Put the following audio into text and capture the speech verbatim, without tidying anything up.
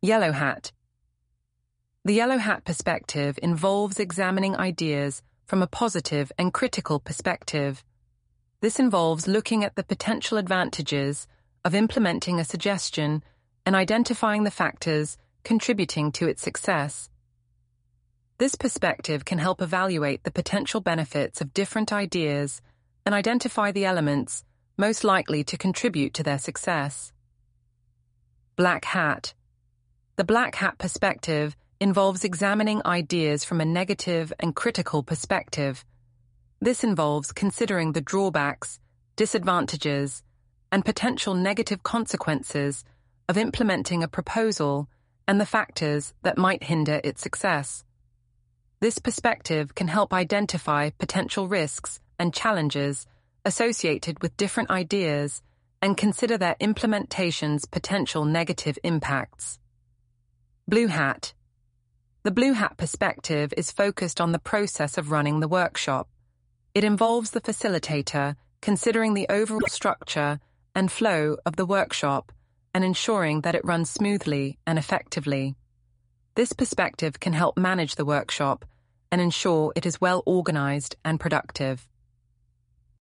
Yellow hat. The yellow hat perspective involves examining ideas from a positive and critical perspective. This involves looking at the potential advantages of implementing a suggestion and identifying the factors contributing to its success. This perspective can help evaluate the potential benefits of different ideas and identify the elements most likely to contribute to their success. Black hat. The black hat perspective involves examining ideas from a negative and critical perspective. This involves considering the drawbacks, disadvantages, and potential negative consequences of implementing a proposal and the factors that might hinder its success. This perspective can help identify potential risks and challenges associated with different ideas and consider their implementation's potential negative impacts. Blue hat. The blue hat perspective is focused on the process of running the workshop. It involves the facilitator considering the overall structure and flow of the workshop and ensuring that it runs smoothly and effectively. This perspective can help manage the workshop and ensure it is well organized and productive.